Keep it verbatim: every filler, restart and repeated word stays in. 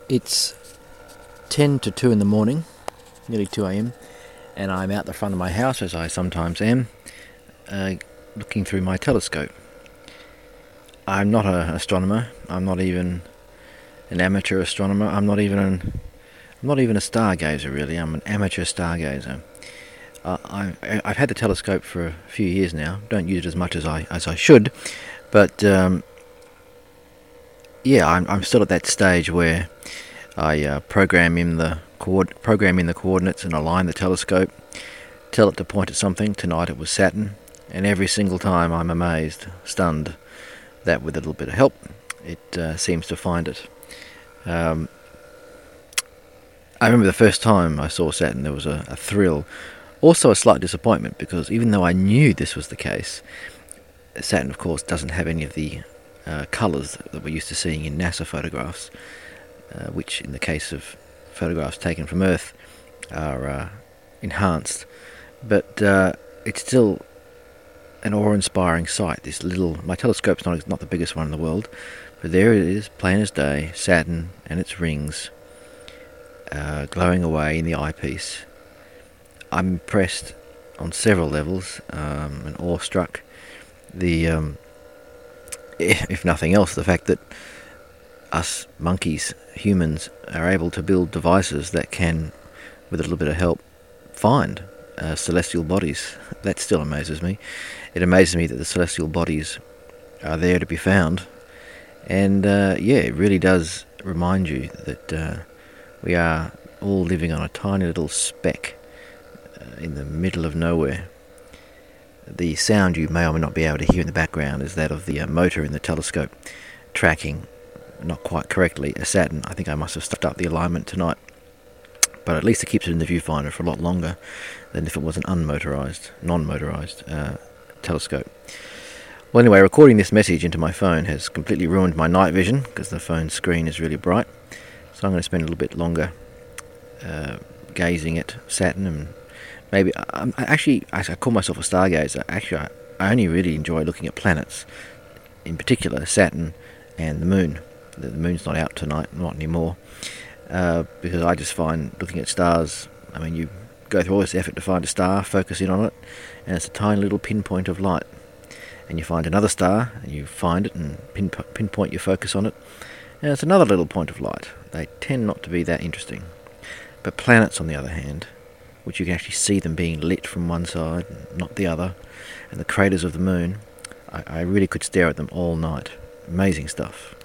It's ten to two in the morning, nearly two a.m, and I'm out the front of my house, as I sometimes am, uh, looking through my telescope. I'm not an astronomer. I'm not even an amateur astronomer. I'm not even an, I'm not even a stargazer, really. I'm an amateur stargazer. Uh, I, I've had the telescope for a few years now. Don't use it as much as I as I should, but um, yeah, I'm I'm still at that stage where I uh, program in the coord- program in the coordinates and align the telescope, tell it to point at something. Tonight it was Saturn, and every single time I'm amazed, stunned, that with a little bit of help, it uh, seems to find it. Um, I remember the first time I saw Saturn, there was a, a thrill. Also a slight disappointment, because even though I knew this was the case, Saturn of course doesn't have any of the uh, colours that we're used to seeing in NASA photographs, uh, which in the case of photographs taken from Earth are uh, enhanced. But uh, it's still an awe-inspiring sight. This little, my telescope's not, not the biggest one in the world, but there it is, plain as day, Saturn and its rings uh, glowing away in the eyepiece. I'm impressed on several levels, um, and awestruck. The, um, if nothing else, the fact that us monkeys, humans, are able to build devices that can, with a little bit of help, find uh, celestial bodies. That still amazes me. It amazes me that the celestial bodies are there to be found. And uh, yeah, it really does remind you that uh, we are all living on a tiny little speck in the middle of nowhere. The sound you may or may not be able to hear in the background is that of the uh, motor in the telescope tracking, not quite correctly, a Saturn. I think I must have stuffed up the alignment tonight, but at least it keeps it in the viewfinder for a lot longer than if it was an unmotorized, non-motorized uh, telescope. Well, anyway, recording this message into my phone has completely ruined my night vision, because the phone screen is really bright, so I'm going to spend a little bit longer uh, gazing at Saturn. And maybe, I, I actually, I call myself a stargazer. Actually, I, I only really enjoy looking at planets, in particular Saturn and the Moon. The, the Moon's not out tonight, not anymore, uh, because I just find looking at stars, I mean, you go through all this effort to find a star, focus in on it, and it's a tiny little pinpoint of light. And you find another star, and you find it and pin, pinpoint your focus on it, and it's another little point of light. They tend not to be that interesting. But planets, on the other hand, which you can actually see them being lit from one side, not the other, and the craters of the Moon, I, I really could stare at them all night. Amazing stuff.